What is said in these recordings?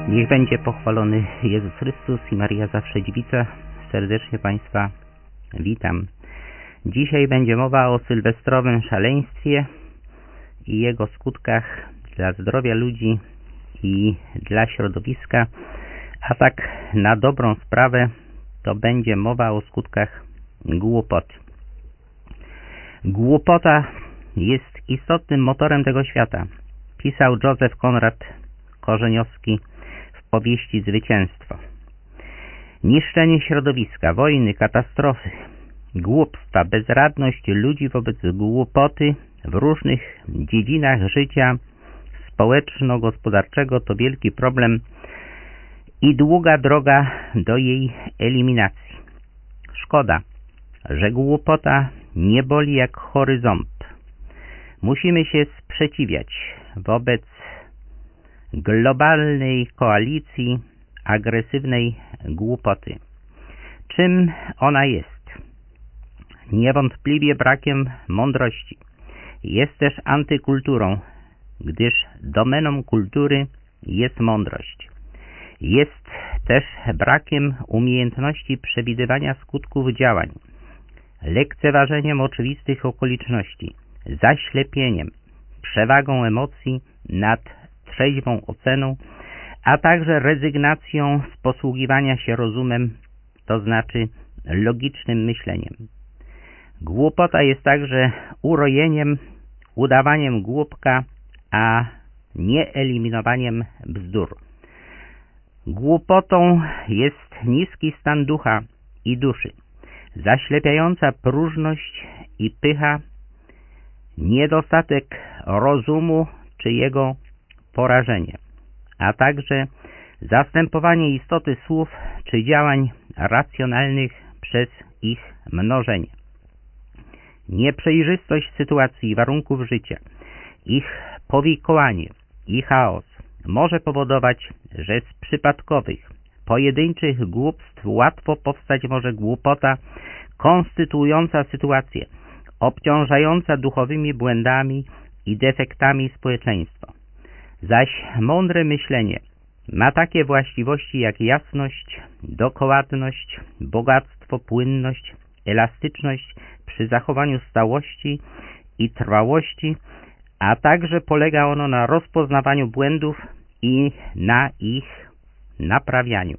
Niech będzie pochwalony Jezus Chrystus i Maria zawsze Dziewica. Serdecznie Państwa witam. Dzisiaj będzie mowa o sylwestrowym szaleństwie i jego skutkach dla zdrowia ludzi i dla środowiska, a tak na dobrą sprawę to będzie mowa o skutkach głupoty. Głupota jest istotnym motorem tego świata, pisał Józef Konrad Korzeniowski w powieści Zwycięstwo. Niszczenie środowiska, wojny, katastrofy, głupstwa, bezradność ludzi wobec głupoty w różnych dziedzinach życia społeczno-gospodarczego to wielki problem i długa droga do jej eliminacji. Szkoda, że głupota nie boli jak chory ząb. Musimy się sprzeciwiać wobec globalnej koalicji agresywnej głupoty. Czym ona jest? Niewątpliwie brakiem mądrości. Jest też antykulturą, gdyż domeną kultury jest mądrość. Jest też brakiem umiejętności przewidywania skutków działań, lekceważeniem oczywistych okoliczności, zaślepieniem, przewagą emocji nad trzeźwą oceną, a także rezygnacją z posługiwania się rozumem, to znaczy logicznym myśleniem. Głupota jest także urojeniem, udawaniem głupka, a nie eliminowaniem bzdur. Głupotą jest niski stan ducha i duszy, zaślepiająca próżność i pycha, niedostatek rozumu czy jego porażenie, a także zastępowanie istoty słów czy działań racjonalnych przez ich mnożenie. Nieprzejrzystość sytuacji i warunków życia, ich powikłanie i chaos może powodować, że z przypadkowych, pojedynczych głupstw łatwo powstać może głupota konstytuująca sytuację, obciążająca duchowymi błędami i defektami społeczeństwo. Zaś mądre myślenie ma takie właściwości jak jasność, dokładność, bogactwo, płynność, elastyczność przy zachowaniu stałości i trwałości, a także polega ono na rozpoznawaniu błędów i na ich naprawianiu.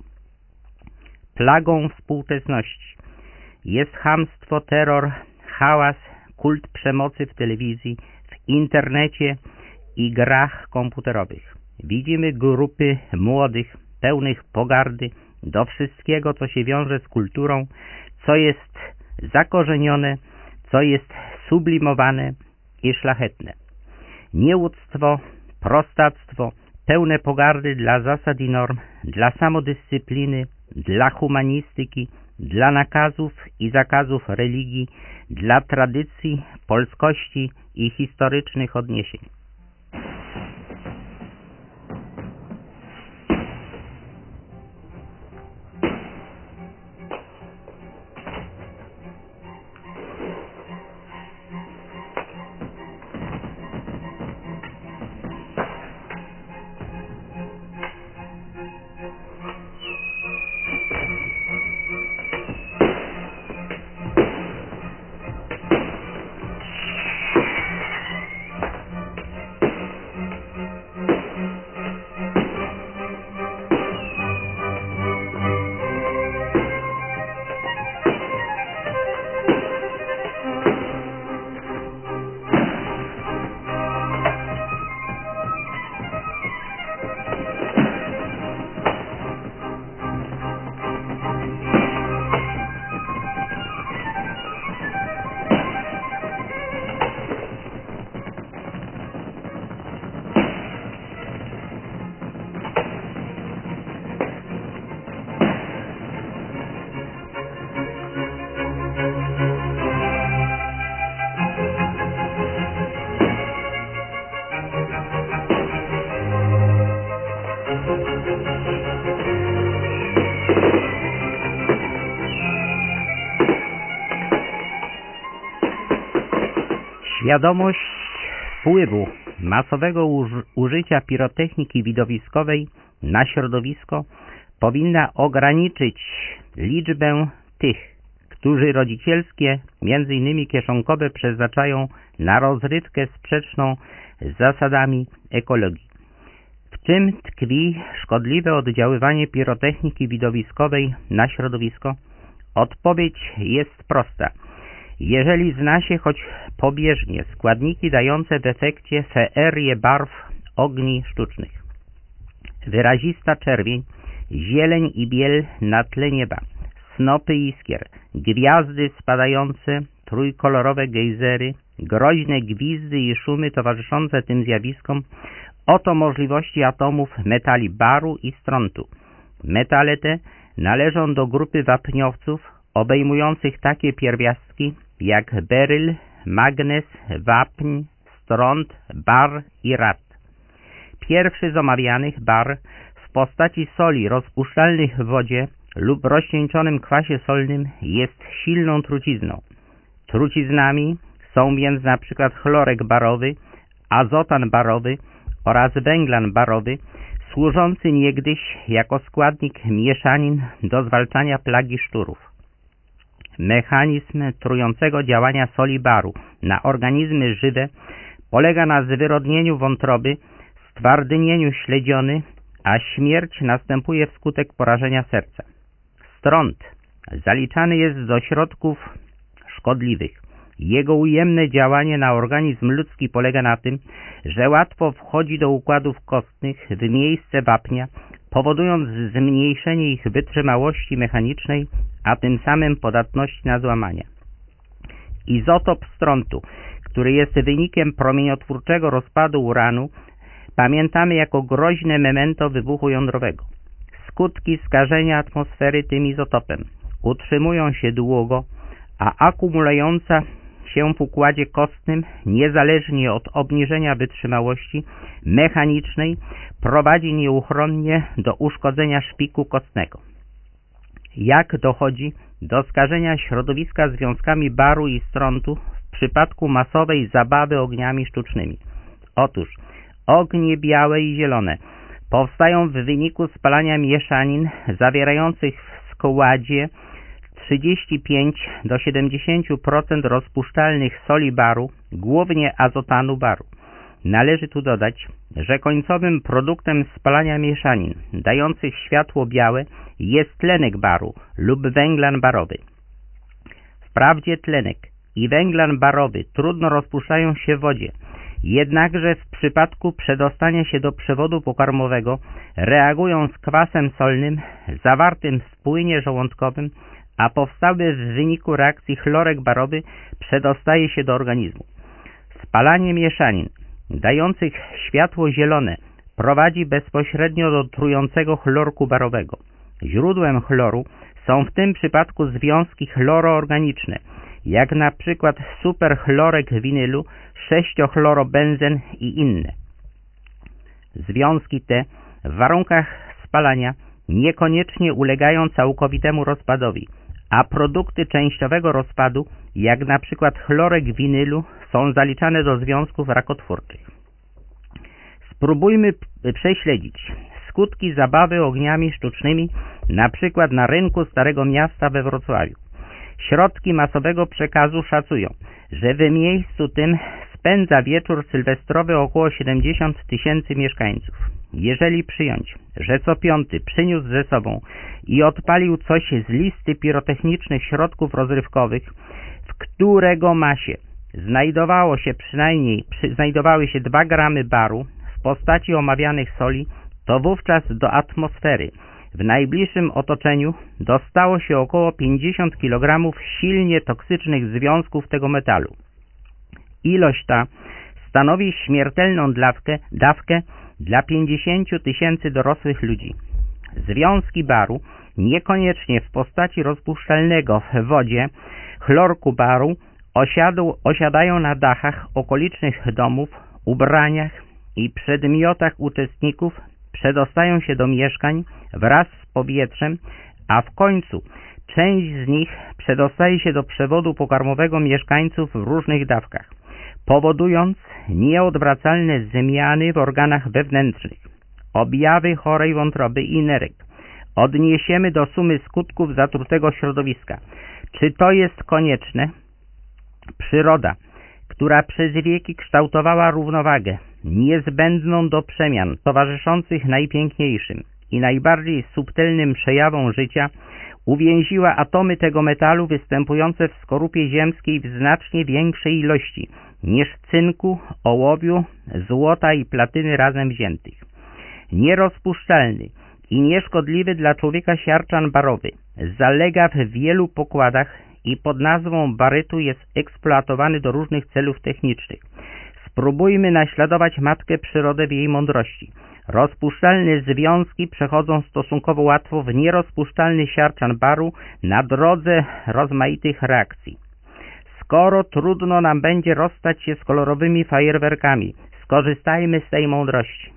Plagą współczesności jest chamstwo, terror, hałas, kult przemocy w telewizji, w internecie i grach komputerowych. Widzimy grupy młodych, pełnych pogardy do wszystkiego, co się wiąże z kulturą, co jest zakorzenione, co jest sublimowane i szlachetne. Nieuctwo, prostactwo, pełne pogardy dla zasad i norm, dla samodyscypliny, dla humanistyki, dla nakazów i zakazów religii, dla tradycji, polskości i historycznych odniesień. Świadomość wpływu masowego użycia pirotechniki widowiskowej na środowisko powinna ograniczyć liczbę tych, którzy rodzicielskie, m.in. kieszonkowe, przeznaczają na rozrywkę sprzeczną z zasadami ekologii. W czym tkwi szkodliwe oddziaływanie pirotechniki widowiskowej na środowisko? Odpowiedź jest prosta. Jeżeli zna się choć pobieżnie składniki dające w efekcie feerię barw ogni sztucznych, wyrazista czerwień, zieleń i biel na tle nieba, snopy iskier, gwiazdy spadające, trójkolorowe gejzery, groźne gwizdy i szumy towarzyszące tym zjawiskom, oto możliwości atomów metali baru i strontu. Metale te należą do grupy wapniowców obejmujących takie pierwiastki jak beryl, magnez, wapń, stront, bar i rad. Pierwszy z omawianych, bar, w postaci soli rozpuszczalnych w wodzie lub rozcieńczonym kwasie solnym, jest silną trucizną. Truciznami są więc na przykład chlorek barowy, azotan barowy oraz węglan barowy, służący niegdyś jako składnik mieszanin do zwalczania plagi szczurów. Mechanizm trującego działania soli baru na organizmy żywe polega na zwyrodnieniu wątroby, stwardnieniu śledziony, a śmierć następuje wskutek porażenia serca. Stront zaliczany jest do środków szkodliwych. Jego ujemne działanie na organizm ludzki polega na tym, że łatwo wchodzi do układów kostnych w miejsce wapnia, powodując zmniejszenie ich wytrzymałości mechanicznej, a tym samym podatności na złamania. Izotop strontu, który jest wynikiem promieniotwórczego rozpadu uranu, pamiętamy jako groźne memento wybuchu jądrowego. Skutki skażenia atmosfery tym izotopem utrzymują się długo, a akumulująca się w układzie kostnym, niezależnie od obniżenia wytrzymałości mechanicznej, prowadzi nieuchronnie do uszkodzenia szpiku kostnego. Jak dochodzi do skażenia środowiska związkami baru i strontu w przypadku masowej zabawy ogniami sztucznymi? Otóż ognie białe i zielone powstają w wyniku spalania mieszanin zawierających w składzie 35 do 70% rozpuszczalnych soli baru, głównie azotanu baru. Należy tu dodać, że końcowym produktem spalania mieszanin dających światło białe jest tlenek baru lub węglan barowy. Wprawdzie tlenek i węglan barowy trudno rozpuszczają się w wodzie, jednakże w przypadku przedostania się do przewodu pokarmowego reagują z kwasem solnym zawartym w płynie żołądkowym, a powstały w wyniku reakcji chlorek barowy przedostaje się do organizmu. Spalanie mieszanin dających światło zielone prowadzi bezpośrednio do trującego chlorku barowego. Źródłem chloru są w tym przypadku związki chloroorganiczne, jak na przykład superchlorek winylu, 6-chlorobenzen i inne. Związki te w warunkach spalania niekoniecznie ulegają całkowitemu rozpadowi, a produkty częściowego rozpadu, jak na przykład chlorek winylu, są zaliczane do związków rakotwórczych. Spróbujmy prześledzić skutki zabawy ogniami sztucznymi, na przykład na rynku Starego Miasta we Wrocławiu. Środki masowego przekazu szacują, że w miejscu tym spędza wieczór sylwestrowy około 70 000 mieszkańców. Jeżeli przyjąć, że co piąty przyniósł ze sobą i odpalił coś z listy pirotechnicznych środków rozrywkowych, w którego masie znajdowały się 2 gramy baru w postaci omawianych soli, to wówczas do atmosfery w najbliższym otoczeniu dostało się około 50 kg silnie toksycznych związków tego metalu. Ilość ta stanowi śmiertelną dawkę dla 50 000 dorosłych ludzi. Związki baru, niekoniecznie w postaci rozpuszczalnego w wodzie chlorku baru, osiadają na dachach okolicznych domów, ubraniach i przedmiotach uczestników, przedostają się do mieszkań wraz z powietrzem, a w końcu część z nich przedostaje się do przewodu pokarmowego mieszkańców w różnych dawkach, powodując nieodwracalne zmiany w organach wewnętrznych. objawy chorej wątroby i nerek odniesiemy do sumy skutków zatrutego środowiska. Czy to jest konieczne? Przyroda, która przez wieki kształtowała równowagę niezbędną do przemian towarzyszących najpiękniejszym i najbardziej subtelnym przejawom życia, uwięziła atomy tego metalu występujące w skorupie ziemskiej w znacznie większej ilości niż cynku, ołowiu, złota i platyny razem wziętych. Nierozpuszczalny i nieszkodliwy dla człowieka siarczan barowy zalega w wielu pokładach i pod nazwą barytu jest eksploatowany do różnych celów technicznych. Spróbujmy naśladować matkę przyrodę w jej mądrości. Rozpuszczalne związki przechodzą stosunkowo łatwo w nierozpuszczalny siarczan baru na drodze rozmaitych reakcji. Skoro trudno nam będzie rozstać się z kolorowymi fajerwerkami, skorzystajmy z tej mądrości.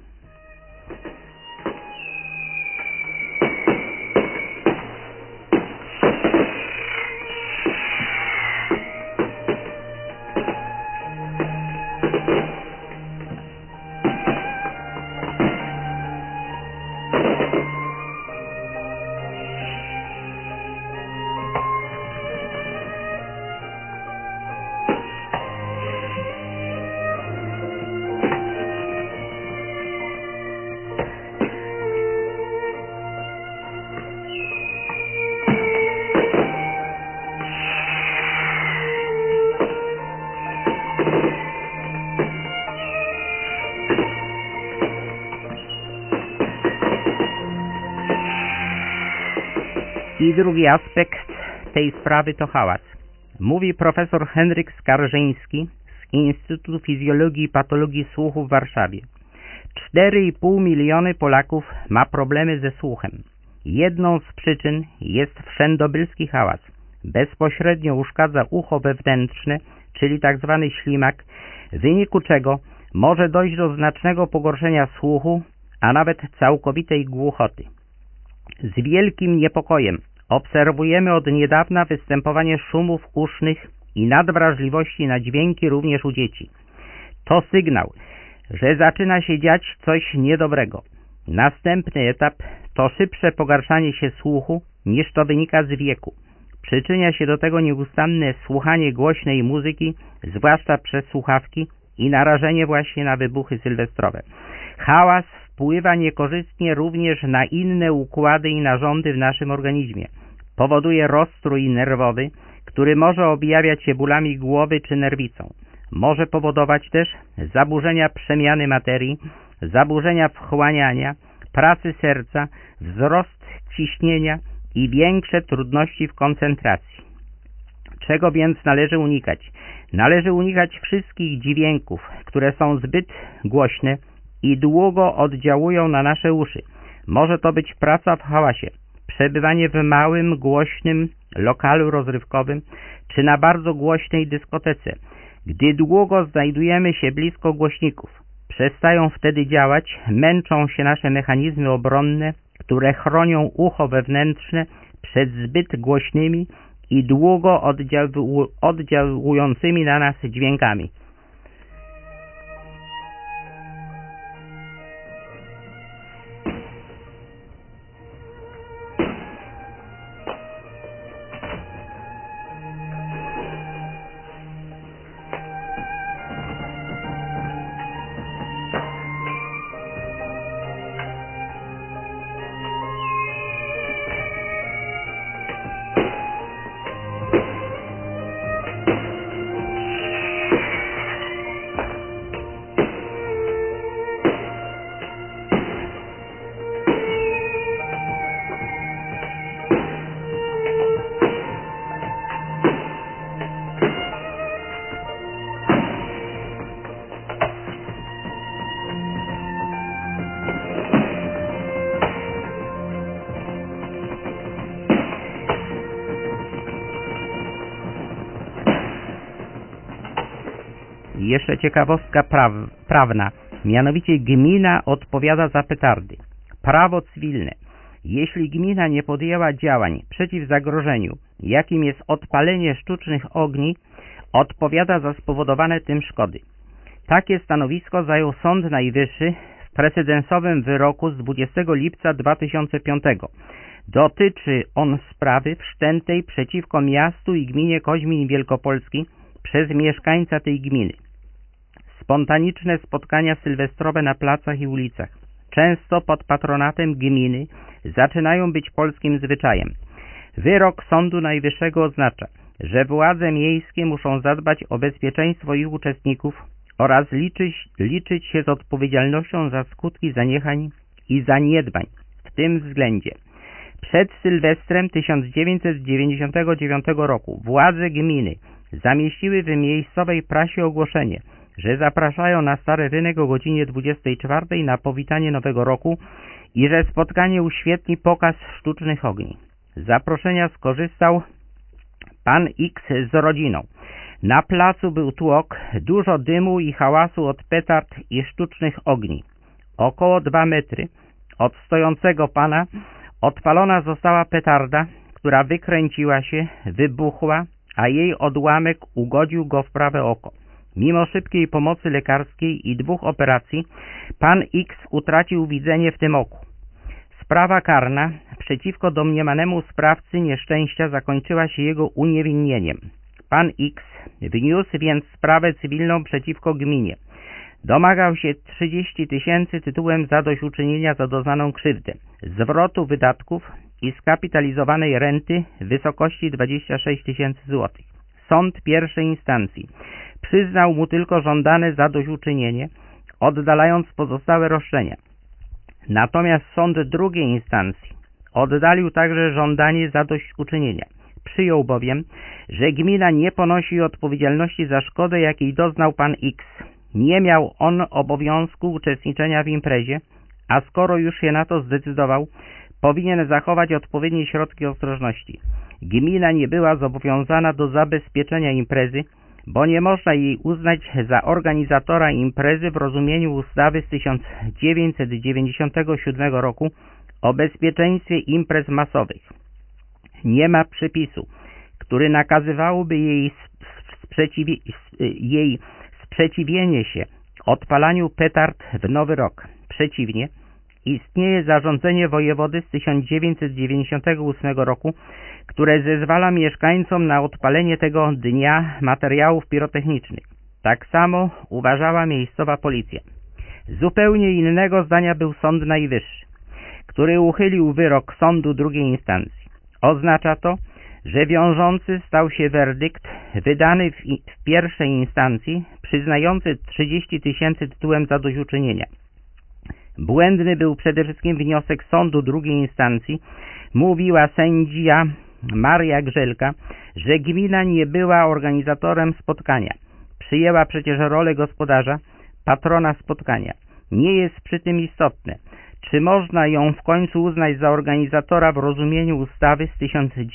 I drugi aspekt tej sprawy to hałas. Mówi profesor Henryk Skarżyński z Instytutu Fizjologii i Patologii Słuchu w Warszawie. 4,5 miliony Polaków ma problemy ze słuchem. Jedną z przyczyn jest wszędobylski hałas. Bezpośrednio uszkadza ucho wewnętrzne, czyli tzw. ślimak, w wyniku czego może dojść do znacznego pogorszenia słuchu, a nawet całkowitej głuchoty. Z wielkim niepokojem obserwujemy od niedawna występowanie szumów usznych i nadwrażliwości na dźwięki również u dzieci. To sygnał, że zaczyna się dziać coś niedobrego. Następny etap to szybsze pogarszanie się słuchu, niż to wynika z wieku. Przyczynia się do tego nieustanne słuchanie głośnej muzyki, zwłaszcza przez słuchawki, i narażenie właśnie na wybuchy sylwestrowe. Hałas wpływa niekorzystnie również na inne układy i narządy w naszym organizmie. Powoduje rozstrój nerwowy, który może objawiać się bólami głowy czy nerwicą. Może powodować też zaburzenia przemiany materii, zaburzenia wchłaniania, pracy serca, wzrost ciśnienia i większe trudności w koncentracji. Czego więc należy unikać? Należy unikać wszystkich dźwięków, które są zbyt głośne i długo oddziałują na nasze uszy. Może to być praca w hałasie, przebywanie w małym, głośnym lokalu rozrywkowym czy na bardzo głośnej dyskotece. Gdy długo znajdujemy się blisko głośników, przestają wtedy działać, męczą się nasze mechanizmy obronne, które chronią ucho wewnętrzne przed zbyt głośnymi i długo oddziałującymi na nas dźwiękami. Jeszcze ciekawostka prawna, mianowicie gmina odpowiada za petardy. Prawo cywilne. Jeśli gmina nie podjęła działań przeciw zagrożeniu, jakim jest odpalenie sztucznych ogni, odpowiada za spowodowane tym szkody. Takie stanowisko zajął Sąd Najwyższy w precedensowym wyroku z 20 lipca 2005. Dotyczy on sprawy wszczętej przeciwko miastu i gminie Koźmin Wielkopolski przez mieszkańca tej gminy. Spontaniczne spotkania sylwestrowe na placach i ulicach, często pod patronatem gminy, zaczynają być polskim zwyczajem. Wyrok Sądu Najwyższego oznacza, że władze miejskie muszą zadbać o bezpieczeństwo ich uczestników oraz liczyć się z odpowiedzialnością za skutki zaniechań i zaniedbań w tym względzie. Przed Sylwestrem 1999 roku władze gminy zamieściły w miejscowej prasie ogłoszenie, że zapraszają na Stary Rynek o godzinie 24 na powitanie Nowego Roku i że spotkanie uświetni pokaz sztucznych ogni. Z zaproszenia skorzystał pan X z rodziną. Na placu był tłok, dużo dymu i hałasu od petard i sztucznych ogni. Około 2 metry od stojącego pana odpalona została petarda, która wykręciła się, wybuchła, a jej odłamek ugodził go w prawe oko. Mimo szybkiej pomocy lekarskiej i 2 operacji, pan X utracił widzenie w tym oku. Sprawa karna przeciwko domniemanemu sprawcy nieszczęścia zakończyła się jego uniewinnieniem. Pan X wniósł więc sprawę cywilną przeciwko gminie. Domagał się 30 000 tytułem zadośćuczynienia za doznaną krzywdę, zwrotu wydatków i skapitalizowanej renty w wysokości 26 000 złotych. Sąd pierwszej instancji przyznał mu tylko żądane zadośćuczynienie, oddalając pozostałe roszczenia. Natomiast sąd drugiej instancji oddalił także żądanie zadośćuczynienia. Przyjął bowiem, że gmina nie ponosi odpowiedzialności za szkodę, jakiej doznał pan X. Nie miał on obowiązku uczestniczenia w imprezie, a skoro już się na to zdecydował, powinien zachować odpowiednie środki ostrożności. Gmina nie była zobowiązana do zabezpieczenia imprezy, bo nie można jej uznać za organizatora imprezy w rozumieniu ustawy z 1997 roku o bezpieczeństwie imprez masowych. Nie ma przepisu, który nakazywałby jej sprzeciwienie się odpalaniu petard w Nowy Rok. Przeciwnie, istnieje zarządzenie wojewody z 1998 roku, które zezwala mieszkańcom na odpalenie tego dnia materiałów pirotechnicznych. Tak samo uważała miejscowa policja. Zupełnie innego zdania był Sąd Najwyższy, który uchylił wyrok sądu drugiej instancji. Oznacza to, że wiążący stał się werdykt wydany w pierwszej instancji, przyznający 30 000 tytułem zadośćuczynienia. Błędny był przede wszystkim wniosek sądu drugiej instancji. Mówiła sędzia Maria Grzelka, że gmina nie była organizatorem spotkania. Przyjęła przecież rolę gospodarza, patrona spotkania. Nie jest przy tym istotne, czy można ją w końcu uznać za organizatora w rozumieniu ustawy z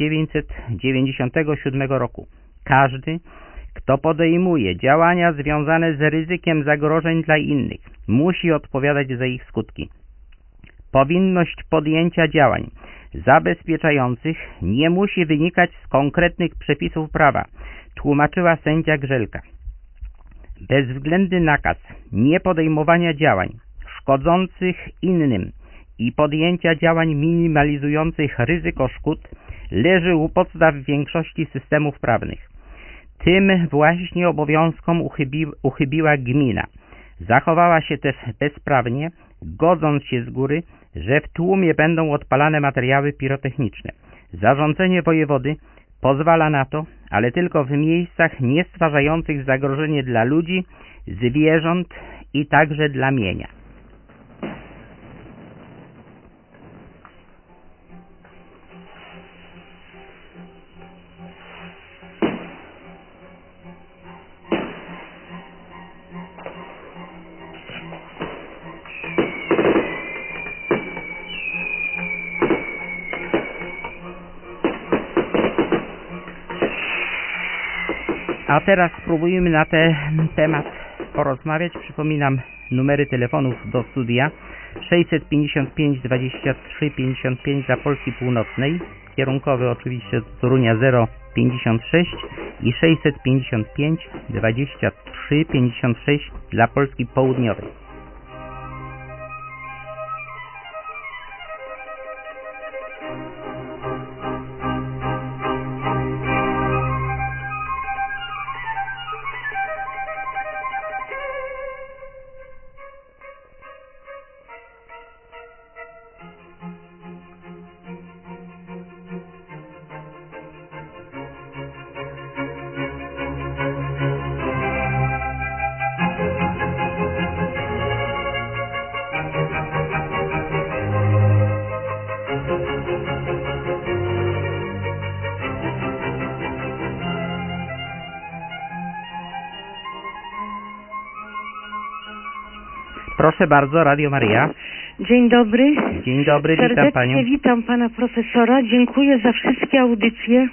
1997 roku. Każdy, kto podejmuje działania związane z ryzykiem zagrożeń dla innych, musi odpowiadać za ich skutki. Powinność podjęcia działań zabezpieczających nie musi wynikać z konkretnych przepisów prawa, tłumaczyła sędzia Grzelka. Bezwzględny nakaz niepodejmowania działań szkodzących innym i podjęcia działań minimalizujących ryzyko szkód leży u podstaw większości systemów prawnych. Tym właśnie obowiązkom uchybiła gmina. Zachowała się też bezprawnie, godząc się z góry, że w tłumie będą odpalane materiały pirotechniczne. Zarządzenie wojewody pozwala na to, ale tylko w miejscach nie stwarzających zagrożenia dla ludzi, zwierząt i także dla mienia. A teraz spróbujmy na ten temat porozmawiać. Przypominam numery telefonów do studia 655 23 55 dla Polski Północnej, kierunkowy oczywiście do Torunia 056 i 655 23 56 dla Polski Południowej. Proszę bardzo, Radio Maryja. Dzień dobry. Dzień dobry, witam Serdecznie panią. witam pana profesora. Dziękuję za wszystkie audycje.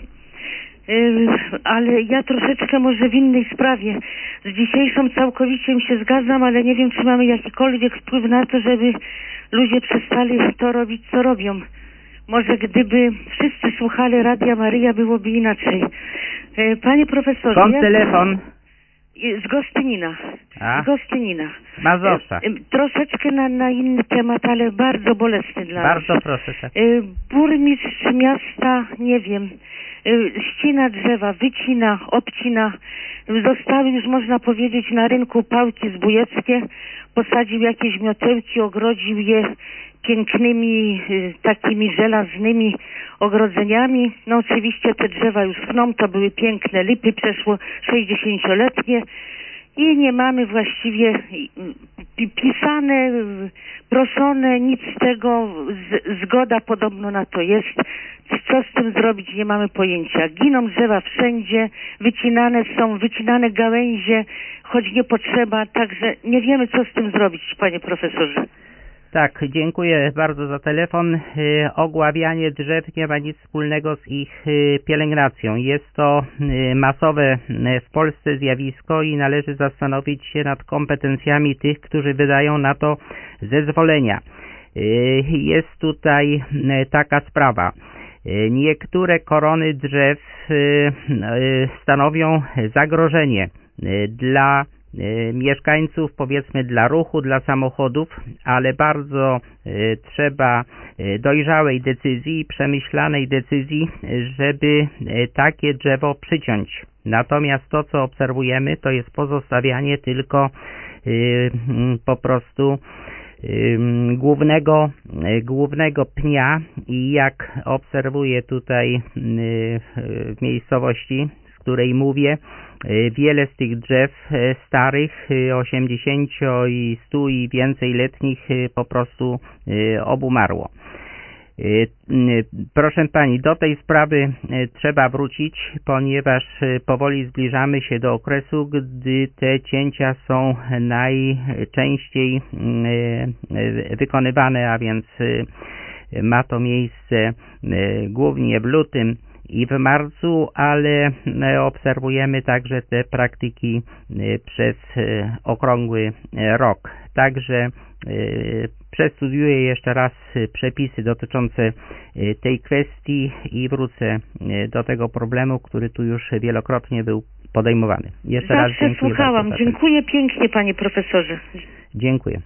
Ale ja troszeczkę może w innej sprawie. Z dzisiejszą całkowicie się zgadzam, ale nie wiem, czy mamy jakikolwiek wpływ na to, żeby ludzie przestali to robić, co robią. Może gdyby wszyscy słuchali Radia Maryja, byłoby inaczej. Panie profesorze... Skąd telefon? Z Gostynina. A? Z Gostynina. Mazowsza. Troszeczkę na inny temat, ale bardzo bolesny dla nas. Bardzo proszę. Tak. Burmistrz miasta, nie wiem, ścina drzewa, wycina, obcina. Zostały już, można powiedzieć, na rynku pałki zbójeckie. Posadził jakieś miotełki, ogrodził je pięknymi, takimi żelaznymi ogrodzeniami. No oczywiście te drzewa już schną, to były piękne lipy, przeszło 60-letnie i nie mamy właściwie pisane, proszone, nic z tego, zgoda podobno na to jest. Co z tym zrobić, nie mamy pojęcia. Giną drzewa wszędzie, wycinane gałęzie, choć nie potrzeba, także nie wiemy, co z tym zrobić, panie profesorze. Tak, dziękuję bardzo za telefon. Ogławianie drzew nie ma nic wspólnego z ich pielęgnacją. Jest to masowe w Polsce zjawisko i należy zastanowić się nad kompetencjami tych, którzy wydają na to zezwolenia. Jest tutaj taka sprawa. Niektóre korony drzew stanowią zagrożenie dla mieszkańców, powiedzmy dla ruchu, dla samochodów, ale bardzo trzeba dojrzałej decyzji, przemyślanej decyzji, żeby takie drzewo przyciąć. Natomiast to, co obserwujemy, to jest pozostawianie tylko po prostu głównego pnia i jak obserwuję tutaj w miejscowości, z której mówię, wiele z tych drzew starych, 80 i 100 i więcej letnich po prostu obumarło. Proszę pani, do tej sprawy trzeba wrócić, ponieważ powoli zbliżamy się do okresu, gdy te cięcia są najczęściej wykonywane, a więc ma to miejsce głównie w lutym i w marcu, ale obserwujemy także te praktyki przez okrągły rok. Także przestudiuję jeszcze raz przepisy dotyczące tej kwestii i wrócę do tego problemu, który tu już wielokrotnie był podejmowany. Jeszcze raz dziękuję. Słuchałam. Dziękuję pięknie, panie profesorze. Dziękuję.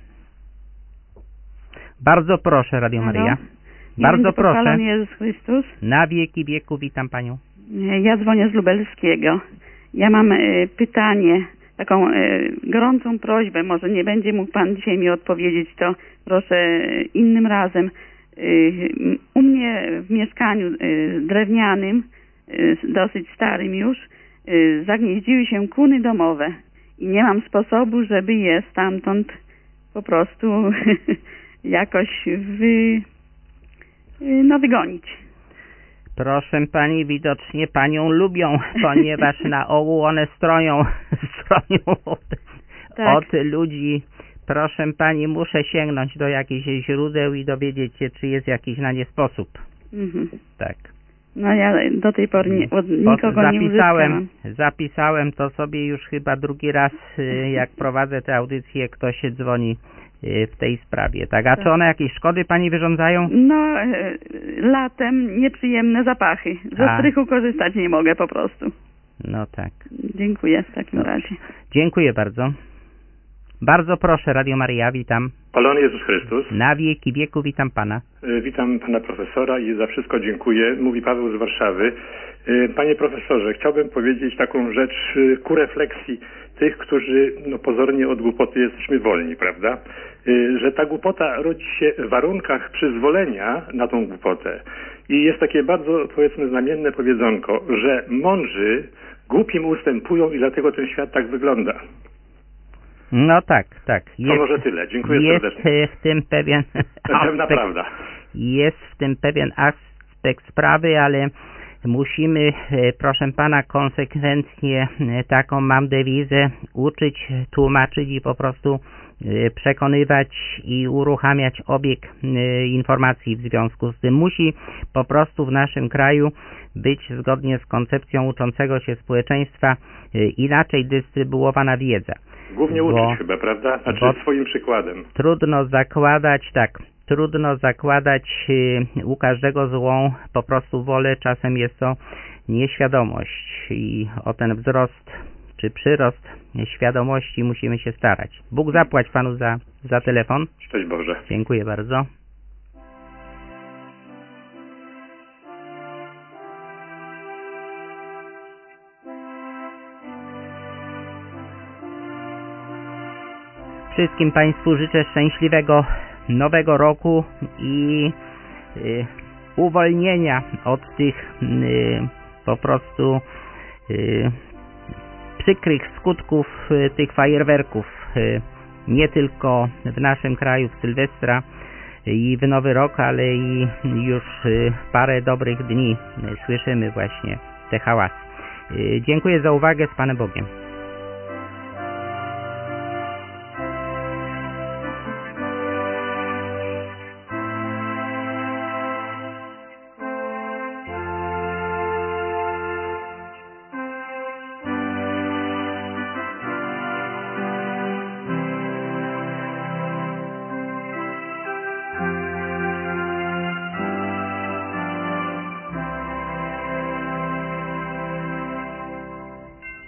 Bardzo proszę, Radio Maryja. Bardzo proszę. Pochwalony Jezus Chrystus. Na wieki wieku witam panią. Ja dzwonię z Lubelskiego. Ja mam pytanie, taką gorącą prośbę. Może nie będzie mógł pan dzisiaj mi odpowiedzieć, to proszę innym razem. U mnie w mieszkaniu drewnianym, dosyć starym już, zagnieździły się kuny domowe i nie mam sposobu, żeby je stamtąd po prostu jakoś wygonić. Proszę pani, widocznie panią lubią, ponieważ na ogół one stronią Tak. od ludzi. Proszę pani, muszę sięgnąć do jakichś źródeł i dowiedzieć się, czy jest jakiś na nie sposób. Mhm. Tak. No ja do tej pory od nikogo nie uzyskałam. Zapisałem to sobie już chyba drugi raz, jak prowadzę te audycje, ktoś się dzwoni w tej sprawie. Tak, a czy one jakieś szkody pani wyrządzają? No, latem nieprzyjemne zapachy. Ze strychu korzystać nie mogę po prostu. No tak. Dziękuję w takim razie. Dziękuję bardzo. Bardzo proszę, Radio Maryja, witam. Chwalony Jezus Chrystus. Na wieki wieku witam pana. Witam pana profesora i za wszystko dziękuję. Mówi Paweł z Warszawy. Panie profesorze, chciałbym powiedzieć taką rzecz ku refleksji tych, którzy pozornie od głupoty jesteśmy wolni, prawda? Że ta głupota rodzi się w warunkach przyzwolenia na tą głupotę. I jest takie bardzo, powiedzmy, znamienne powiedzonko, że mądrzy głupim ustępują i dlatego ten świat tak wygląda. No tak. To może tyle. Dziękuję serdecznie. Jest w tym pewien Pewna prawda. Jest w tym pewien aspekt sprawy, ale musimy, proszę pana, konsekwentnie taką mam dewizę uczyć, tłumaczyć i po prostu przekonywać i uruchamiać obieg informacji w związku z tym. Musi po prostu w naszym kraju być zgodnie z koncepcją uczącego się społeczeństwa inaczej dystrybuowana wiedza. Głównie uczyć chyba, prawda? Znaczy swoim przykładem. Trudno zakładać u każdego złą po prostu wolę, czasem jest to nieświadomość i o ten wzrost czy przyrost świadomości musimy się starać. Bóg zapłać Panu za telefon. Szczęść Boże. Dziękuję bardzo. Wszystkim Państwu życzę szczęśliwego nowego roku i uwolnienia od tych po prostu przykrych skutków tych fajerwerków, nie tylko w naszym kraju w Sylwestra i w Nowy Rok, ale i już parę dobrych dni słyszymy właśnie te hałasy. Dziękuję za uwagę, z Panem Bogiem.